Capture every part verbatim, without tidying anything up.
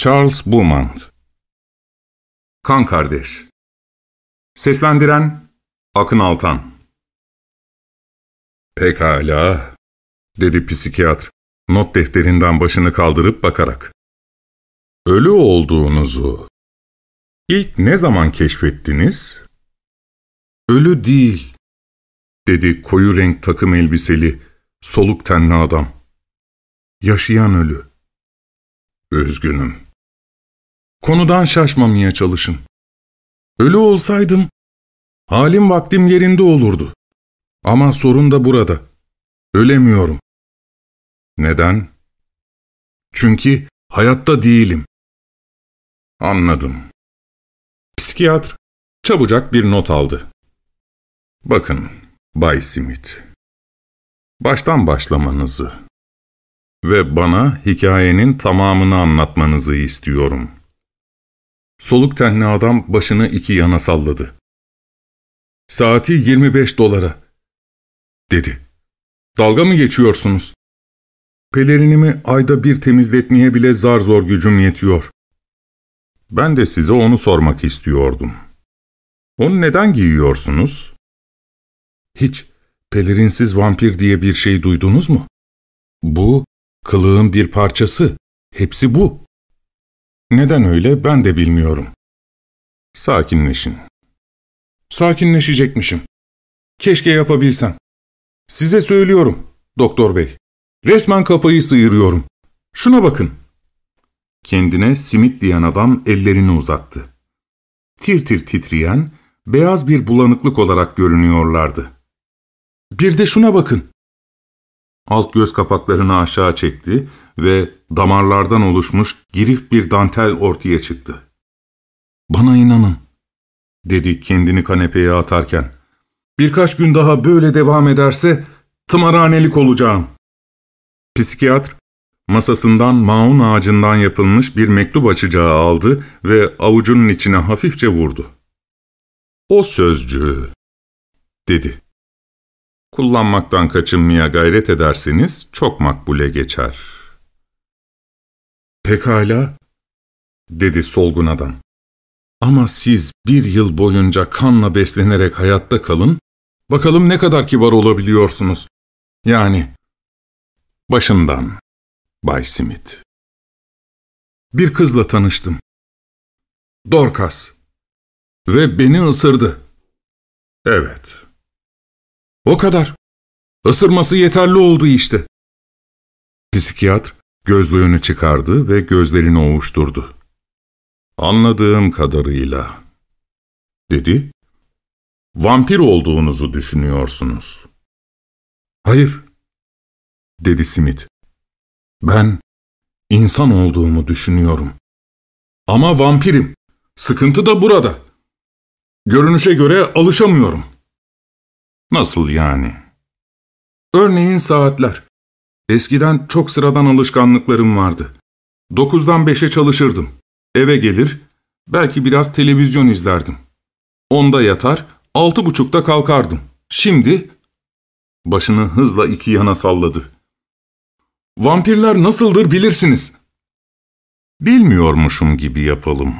Charles Beaumont. Kan Kardeş. Seslendiren Akın Altan. Pekala, dedi psikiyatr, not defterinden başını kaldırıp bakarak. Ölü olduğunuzu ilk ne zaman keşfettiniz? Ölü değil, dedi koyu renk takım elbiseli, soluk tenli adam. Yaşayan ölü. Üzgünüm. Konudan şaşmamaya çalışın. Ölü olsaydım, halim vaktim yerinde olurdu. Ama sorun da burada. Ölemiyorum. Neden? Çünkü hayatta değilim. Anladım. Psikiyatr çabucak bir not aldı. Bakın, Bay Smith. Baştan başlamanızı ve bana hikayenin tamamını anlatmanızı istiyorum. Soluk tenli adam başını iki yana salladı. Saati yirmi beş dolara, dedi. Dalga mı geçiyorsunuz? Pelerinimi ayda bir temizletmeye bile zar zor gücüm yetiyor. Ben de size onu sormak istiyordum. Onu neden giyiyorsunuz? Hiç pelerinsiz vampir diye bir şey duydunuz mu? Bu, kılığın bir parçası. Hepsi bu. Neden öyle ben de bilmiyorum. Sakinleşin. Sakinleşecekmişim. Keşke yapabilsem. Size söylüyorum, doktor bey. Resmen kafayı sıyırıyorum. Şuna bakın. Kendine simit diyen adam ellerini uzattı. Tir tir titreyen, beyaz bir bulanıklık olarak görünüyorlardı. Bir de şuna bakın. Alt göz kapaklarını aşağı çekti ve damarlardan oluşmuş girif bir dantel ortaya çıktı. Bana inanın, dedi kendini kanepeye atarken. Birkaç gün daha böyle devam ederse tımarhanelik olacağım. Psikiyatr, masasından maun ağacından yapılmış bir mektup açacağı aldı ve avucunun içine hafifçe vurdu. O sözcüğü, dedi. Kullanmaktan kaçınmaya gayret ederseniz çok makbule geçer. Pekala, dedi solgun adam. Ama siz bir yıl boyunca kanla beslenerek hayatta kalın, bakalım ne kadar kibar olabiliyorsunuz. Yani, başından, Bay Smith. Bir kızla tanıştım. Dorcas. Ve beni ısırdı. Evet. O kadar. Isırması yeterli oldu işte. Psikiyatr gözlüğünü çıkardı ve gözlerini ovuşturdu. Anladığım kadarıyla, dedi, vampir olduğunuzu düşünüyorsunuz. Hayır, dedi Smith. Ben insan olduğumu düşünüyorum. Ama vampirim. Sıkıntı da burada. Görünüşe göre alışamıyorum. Nasıl yani? Örneğin saatler. Eskiden çok sıradan alışkanlıklarım vardı. Dokuzdan beşe çalışırdım. Eve gelir, belki biraz televizyon izlerdim. Onda yatar, altı buçukta kalkardım. Şimdi, başını hızla iki yana salladı. Vampirler nasıldır bilirsiniz. Bilmiyormuşum gibi yapalım,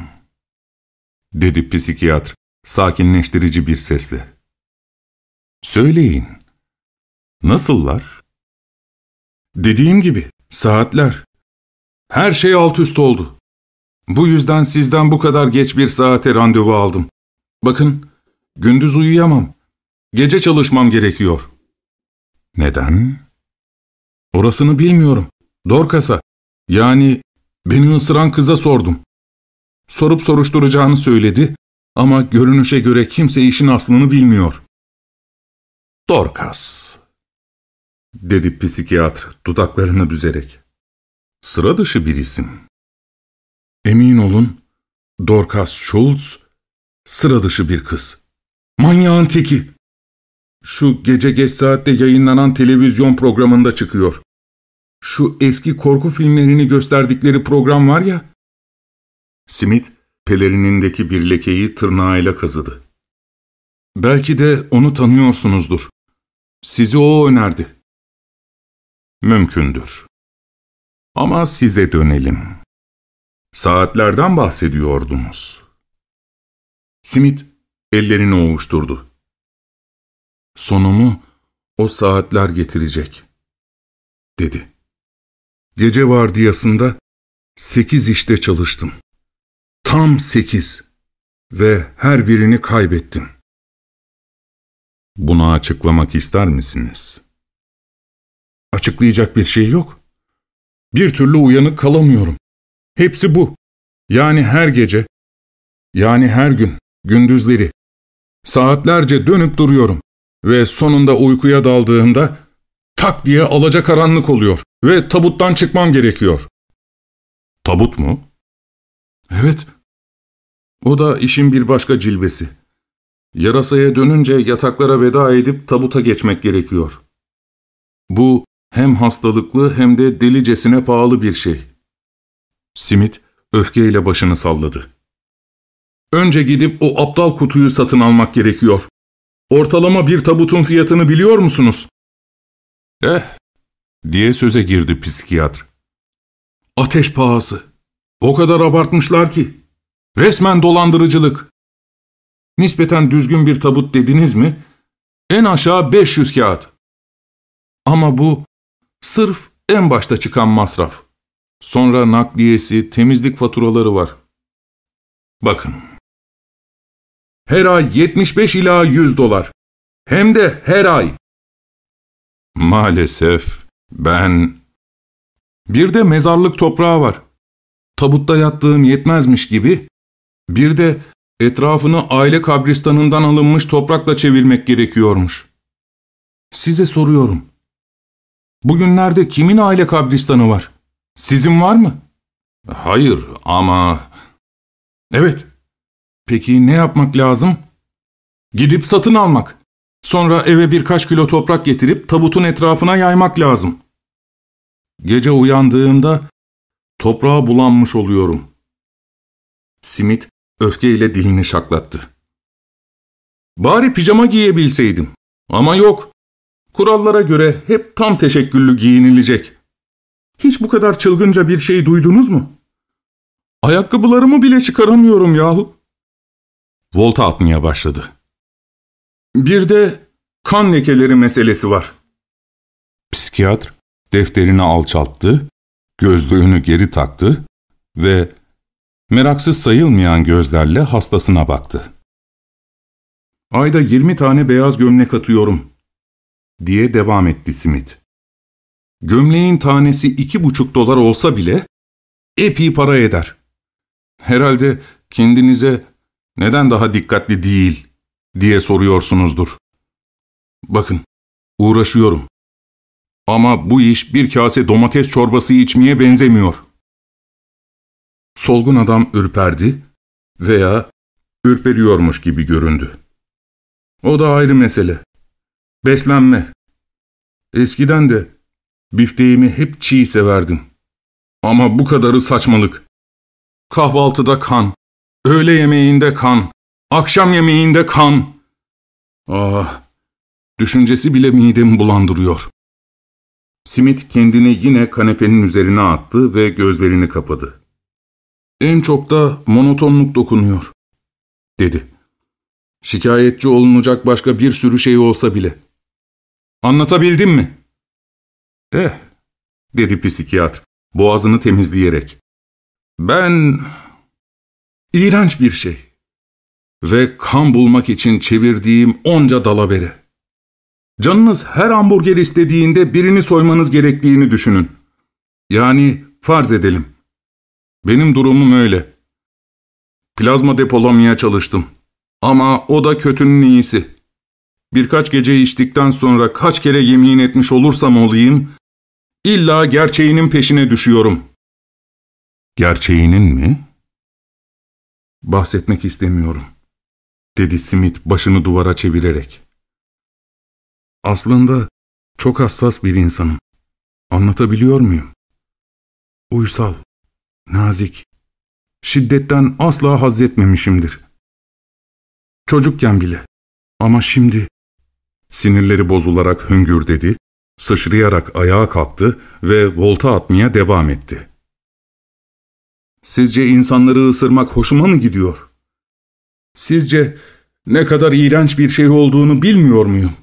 dedi psikiyatr sakinleştirici bir sesle. Söyleyin, nasıllar? Dediğim gibi, saatler. Her şey alt üst oldu. Bu yüzden sizden bu kadar geç bir saate randevu aldım. Bakın, gündüz uyuyamam. Gece çalışmam gerekiyor. Neden? Orasını bilmiyorum. Dorcas'a, yani beni ısıran kıza sordum. Sorup soruşturacağını söyledi ama görünüşe göre kimse işin aslını bilmiyor. Dorcas, dedi psikiyatr dudaklarını büzerek. Sıra dışı bir isim. Emin olun, Dorcas Schultz, sıra dışı bir kız. Manyağın teki. Şu gece geç saatte yayınlanan televizyon programında çıkıyor. Şu eski korku filmlerini gösterdikleri program var ya. Smith, pelerinindeki bir lekeyi tırnağıyla kazıdı. Belki de onu tanıyorsunuzdur. Sizi o önerdi. Mümkündür. Ama size dönelim. Saatlerden bahsediyordunuz. Smith ellerini ovuşturdu. Sonumu o saatler getirecek, dedi. Gece vardiyasında sekiz işte çalıştım. Tam sekiz ve her birini kaybettim. Bunu açıklamak ister misiniz? Açıklayacak bir şey yok. Bir türlü uyanık kalamıyorum. Hepsi bu. Yani her gece, yani her gün, gündüzleri, saatlerce dönüp duruyorum ve sonunda uykuya daldığımda tak diye alacakaranlık oluyor ve tabuttan çıkmam gerekiyor. Tabut mu? Evet. O da işin bir başka cilvesi. Yarasaya dönünce yataklara veda edip tabuta geçmek gerekiyor. Bu hem hastalıklı hem de delicesine pahalı bir şey. Smith öfkeyle başını salladı. Önce gidip o aptal kutuyu satın almak gerekiyor. Ortalama bir tabutun fiyatını biliyor musunuz? Eh, diye söze girdi psikiyatr. Ateş pahası. O kadar abartmışlar ki. Resmen dolandırıcılık. Nispeten düzgün bir tabut dediniz mi? En aşağı beş yüz kağıt. Ama bu sırf en başta çıkan masraf. Sonra nakliyesi, temizlik faturaları var. Bakın. Her ay yetmiş beş ila yüz dolar. Hem de her ay. Maalesef ben... Bir de mezarlık toprağı var. Tabutta yattığım yetmezmiş gibi, bir de etrafını aile kabristanından alınmış toprakla çevirmek gerekiyormuş. Size soruyorum. Bugünlerde kimin aile kabristanı var? Sizin var mı? Hayır ama... Evet. Peki ne yapmak lazım? Gidip satın almak. Sonra eve birkaç kilo toprak getirip tabutun etrafına yaymak lazım. Gece uyandığımda toprağa bulanmış oluyorum. Smith öfkeyle dilini şaklattı. Bari pijama giyebilseydim. Ama yok. Kurallara göre hep tam teşekküllü giyinilecek. Hiç bu kadar çılgınca bir şey duydunuz mu? Ayakkabılarımı bile çıkaramıyorum yahu. Volta atmaya başladı. Bir de kan lekeleri meselesi var. Psikiyatr defterini alçalttı, gözlüğünü geri taktı ve meraksız sayılmayan gözlerle hastasına baktı. Ayda yirmi tane beyaz gömlek atıyorum, diye devam etti Smith. Gömleğin tanesi iki buçuk dolar olsa bile epey para eder. Herhalde kendinize neden daha dikkatli değil diye soruyorsunuzdur. Bakın, uğraşıyorum. Ama bu iş bir kase domates çorbası içmeye benzemiyor. Solgun adam ürperdi veya ürperiyormuş gibi göründü. O da ayrı mesele. Beslenme. Eskiden de bifteğimi hep çiğ severdim. Ama bu kadarı saçmalık. Kahvaltıda kan, öğle yemeğinde kan, akşam yemeğinde kan. Ah, düşüncesi bile midemi bulandırıyor. Smith kendini yine kanepenin üzerine attı ve gözlerini kapadı. En çok da monotonluk dokunuyor, dedi. Şikayetçi olunacak başka bir sürü şey olsa bile. Anlatabildim mi? Eh, dedi psikiyatr, boğazını temizleyerek. Ben... İğrenç bir şey. Ve kan bulmak için çevirdiğim onca dalavere. Canınız her hamburger istediğinde birini soymanız gerektiğini düşünün. Yani farz edelim. Benim durumum öyle. Plazma depolamaya çalıştım. Ama o da kötünün iyisi. Birkaç gece içtikten sonra kaç kere yemin etmiş olursam olayım, illa gerçeğinin peşine düşüyorum. Gerçeğinin mi? Bahsetmek istemiyorum, dedi Smith başını duvara çevirerek. Aslında çok hassas bir insanım. Anlatabiliyor muyum? Uysal, nazik, şiddetten asla haz etmemişimdir. Çocukken bile. Ama şimdi... Sinirleri bozularak hüngür dedi, sıçrayarak ayağa kalktı ve volta atmaya devam etti. Sizce insanları ısırmak hoşuma mı gidiyor? Sizce ne kadar iğrenç bir şey olduğunu bilmiyor muyum?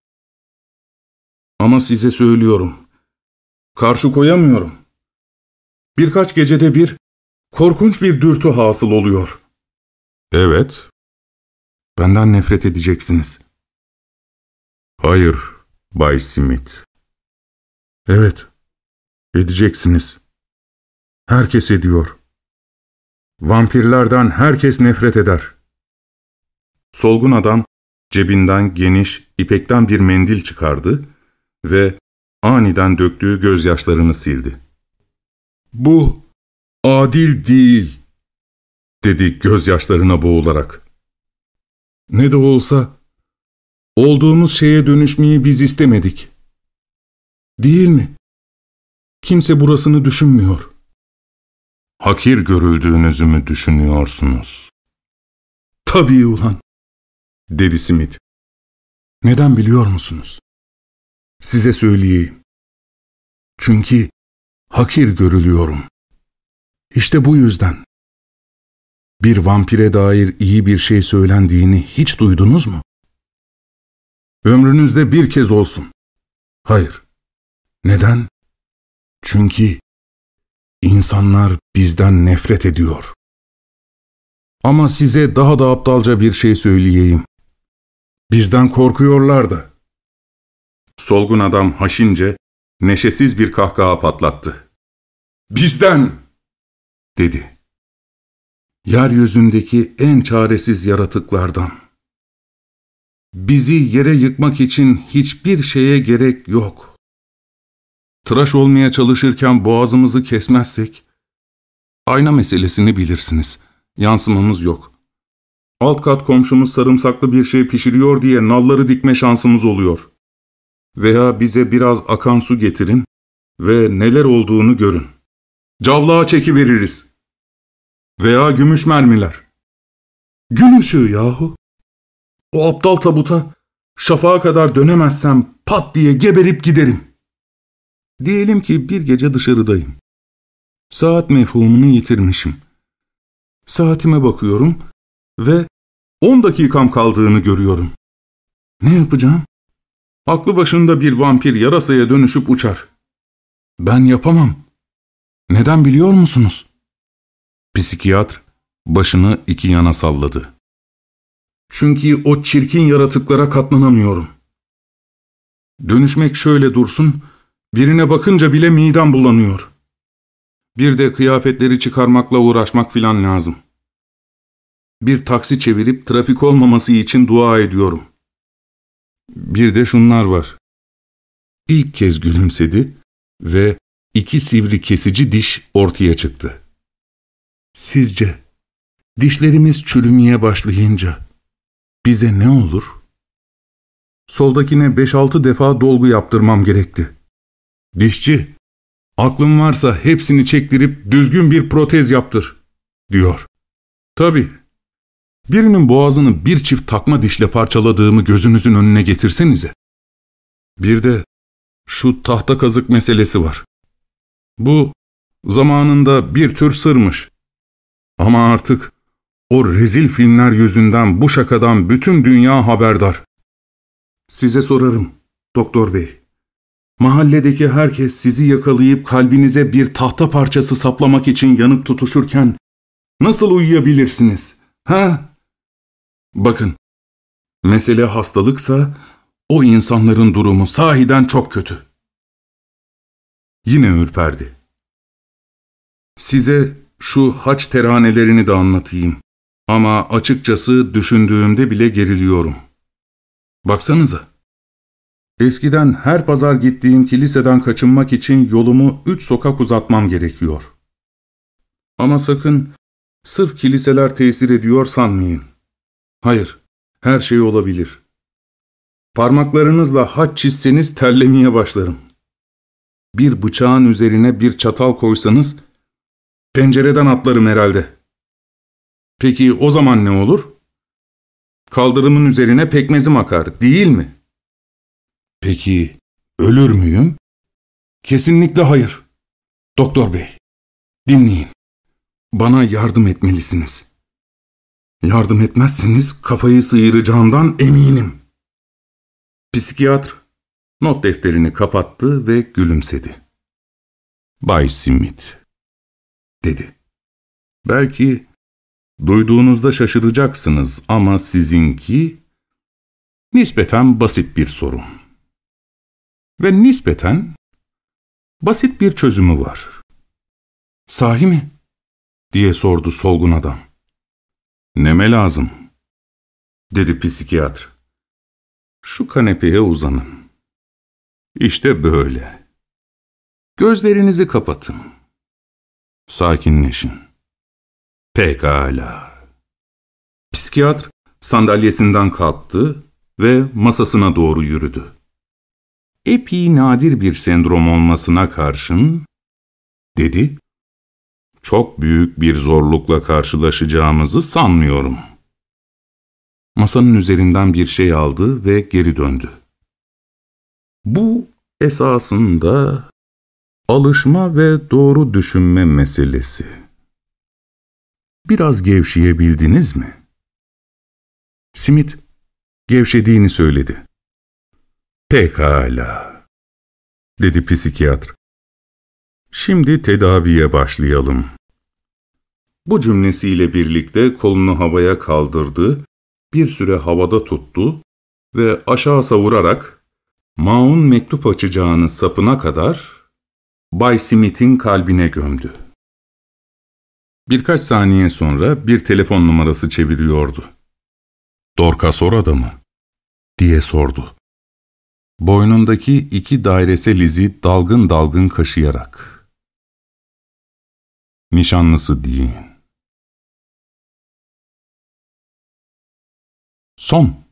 Ama size söylüyorum, karşı koyamıyorum. Birkaç gecede bir, korkunç bir dürtü hasıl oluyor. Evet, benden nefret edeceksiniz. Hayır, Bay Smith. Evet, edeceksiniz. Herkes ediyor. Vampirlerden herkes nefret eder. Solgun adam cebinden geniş, ipekten bir mendil çıkardı ve aniden döktüğü gözyaşlarını sildi. Bu adil değil, dedi gözyaşlarına boğularak. Ne de olsa olduğumuz şeye dönüşmeyi biz istemedik. Değil mi? Kimse burasını düşünmüyor. Hakir görüldüğünüzü mü düşünüyorsunuz? Tabii ulan, dedi Smith. Neden biliyor musunuz? Size söyleyeyim. Çünkü hakir görülüyorum. İşte bu yüzden. Bir vampire dair iyi bir şey söylendiğini hiç duydunuz mu? Ömrünüzde bir kez olsun. Hayır. Neden? Çünkü insanlar bizden nefret ediyor. Ama size daha da aptalca bir şey söyleyeyim. Bizden korkuyorlar da. Solgun adam haşince, neşesiz bir kahkaha patlattı. Bizden, dedi. Yeryüzündeki en çaresiz yaratıklardan. Bizi yere yıkmak için hiçbir şeye gerek yok. Tıraş olmaya çalışırken boğazımızı kesmezsek, ayna meselesini bilirsiniz. Yansımamız yok. Alt kat komşumuz sarımsaklı bir şey pişiriyor diye nalları dikme şansımız oluyor. Veya bize biraz akan su getirin ve neler olduğunu görün. Cavlağa çekiveririz. Veya gümüş mermiler. Gün ışığı yahu. O aptal tabuta şafağa kadar dönemezsem pat diye geberip giderim. Diyelim ki bir gece dışarıdayım. Saat mefhumunu yitirmişim. Saatime bakıyorum ve on dakikam kaldığını görüyorum. Ne yapacağım? Aklı başında bir vampir yarasaya dönüşüp uçar. Ben yapamam. Neden biliyor musunuz? Psikiyatr başını iki yana salladı. Çünkü o çirkin yaratıklara katlanamıyorum. Dönüşmek şöyle dursun, birine bakınca bile midem bulanıyor. Bir de kıyafetleri çıkarmakla uğraşmak filan lazım. Bir taksi çevirip trafik olmaması için dua ediyorum. Bir de şunlar var. İlk kez gülümsedi ve iki sivri kesici diş ortaya çıktı. Sizce dişlerimiz çürümeye başlayınca bize ne olur? Soldakine beş altı defa dolgu yaptırmam gerekti. Dişçi, aklın varsa hepsini çektirip düzgün bir protez yaptır, diyor. Tabii. Birinin boğazını bir çift takma dişle parçaladığımı gözünüzün önüne getirsenize. Bir de şu tahta kazık meselesi var. Bu zamanında bir tür sırmış. Ama artık o rezil filmler yüzünden bu şakadan bütün dünya haberdar. Size sorarım, doktor bey. Mahalledeki herkes sizi yakalayıp kalbinize bir tahta parçası saplamak için yanıp tutuşurken nasıl uyuyabilirsiniz, ha? Bakın, mesele hastalıksa o insanların durumu sahiden çok kötü. Yine ürperdi. Size şu haç teranelerini de anlatayım. Ama açıkçası düşündüğümde bile geriliyorum. Baksanıza. Eskiden her pazar gittiğim kiliseden kaçınmak için yolumu üç sokak uzatmam gerekiyor. Ama sakın sırf kiliseler tesir ediyor sanmayın. Hayır, her şey olabilir. Parmaklarınızla haç çizseniz terlemeye başlarım. Bir bıçağın üzerine bir çatal koysanız pencereden atlarım herhalde. Peki o zaman ne olur? Kaldırımın üzerine pekmezim akar, değil mi? Peki ölür müyüm? Kesinlikle hayır. Doktor bey, dinleyin. Bana yardım etmelisiniz. Yardım etmezseniz kafayı sıyıracağımdan eminim. Psikiyatr not defterini kapattı ve gülümsedi. Bay Smith, dedi. Belki duyduğunuzda şaşıracaksınız ama sizinki nispeten basit bir sorun. Ve nispeten basit bir çözümü var. Sahi mi? Diye sordu solgun adam. Neme lazım? Dedi psikiyatr. Şu kanepeye uzanın. İşte böyle. Gözlerinizi kapatın. Sakinleşin. Pekala. Psikiyatr sandalyesinden kalktı ve masasına doğru yürüdü. Epey nadir bir sendrom olmasına karşın, dedi, çok büyük bir zorlukla karşılaşacağımızı sanmıyorum. Masanın üzerinden bir şey aldı ve geri döndü. Bu esasında alışma ve doğru düşünme meselesi. Biraz gevşeyebildiniz mi? Smith gevşediğini söyledi. Pekala, dedi psikiyatr. Şimdi tedaviye başlayalım. Bu cümlesiyle birlikte kolunu havaya kaldırdı, bir süre havada tuttu ve aşağı savurarak Maun mektup açacağını sapına kadar Bay Smith'in kalbine gömdü. Birkaç saniye sonra bir telefon numarası çeviriyordu. "Dorcas orada mı?" diye sordu. Boynundaki iki dairesel izi dalgın dalgın kaşıyarak. "Nişanlısı deyin." Son.